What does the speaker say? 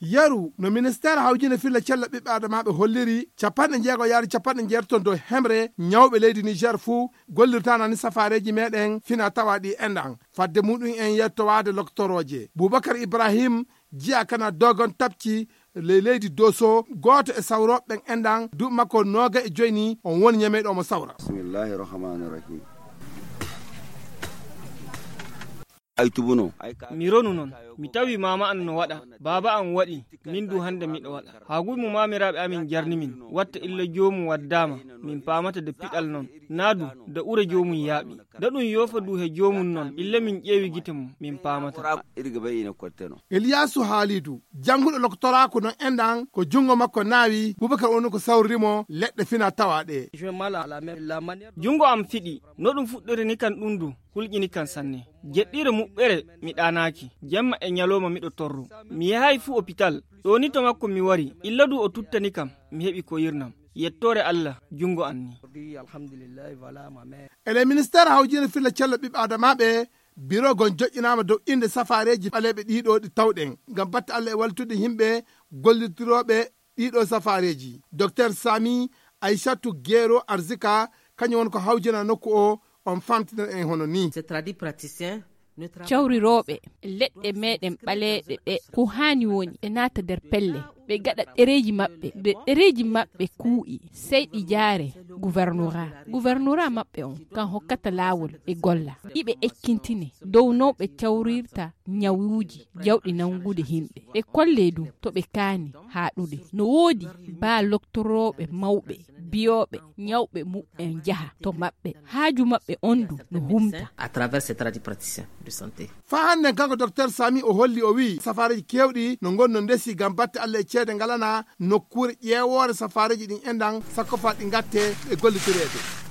yaru no ministére hawjine filla cella ɓiɓɓe adamaɓe holliri 60 yaari 70 dow hemre ñawɓe leydi Niger fuu gollirtanani safareji meɗen fina tawaɗi enɗan fadde muɗum en yettowade loktoroje Boubacar Ibrahim jiya kana dogon tapci leydi Doso goto e sawroɓe enɗan du makko 25 on woni ñameɗo mo sawra. Bismillahir rahmanir rahim. mi ronu non mi tawi mama an no waɗa baba an waɗi min du hande miɗo waɗa haguy mo mamiraɓe amin jarni min watta illa jomum waddama min pamata de piɗal non naadu da ure jomum yaaɓi da ɗum yofa du he jomum non illa min ƴeewi gite mum min pamata. Eliyasu Halidou janguɗo loktorako no enɗan ko jungo makko naawi Boubacar onu ko sawrimo leɗɗe fina tawaɗe. jungo am fiɗi no ɗum fuɗɗori ni kan ɗum du hulƴini kan sanne jeɗɗire muɓɓere mi ɗanaki jemma e ñaloma miɗo torru mi yahay fu hôpital ɗo ni to makko mi wari illa du o tuttani kam mi heɓi ko yirnam yettore Allah jungo anni. ele ministére hawjine filla cello ɓiɓɓe adamaɓe biro gon joƴƴinama dow inde safareji ɓaleɓe ɗiɗo ɗi tawɗen ngam batte Allah e waltude himɓe gollitiroɓe ɗiɗo safareji. Docteur Sami Aissatou Guero Arzika kañum won ko hawjina nokku o on famtinan en hono ni. cawriroɓe leɗɗe meɗen ɓaleɗe ɓe ko hani woni ɓe naata nder pelle ɓe gaɗa ɗereji maɓɓe ɓe ɗereji maɓɓe kuu'i sey ɗi jaare gouvernorat maɓɓe on kan hokkata laawol ɓe golla ɗiɓe ekkintine dow no ɓe cawrirta ñawuji jawɗi nangude himɓe ɓe kolle du to ɓe kaani haaɗude no woodi ba loktoroɓe mawɓe biyoɓe ñawɓe muɓɓen jaha to maɓɓe haaju maɓɓe ondu no humta à travers ces tradipraticiens de santé. fa hande kanko docteur Sami o holli o wi safareji kewɗi no gonno ndesi gam batte Allah e ceede ngalana nokkure ƴeewore safareji ɗin enɗan sakko fa ɗi gatte e gollitirede.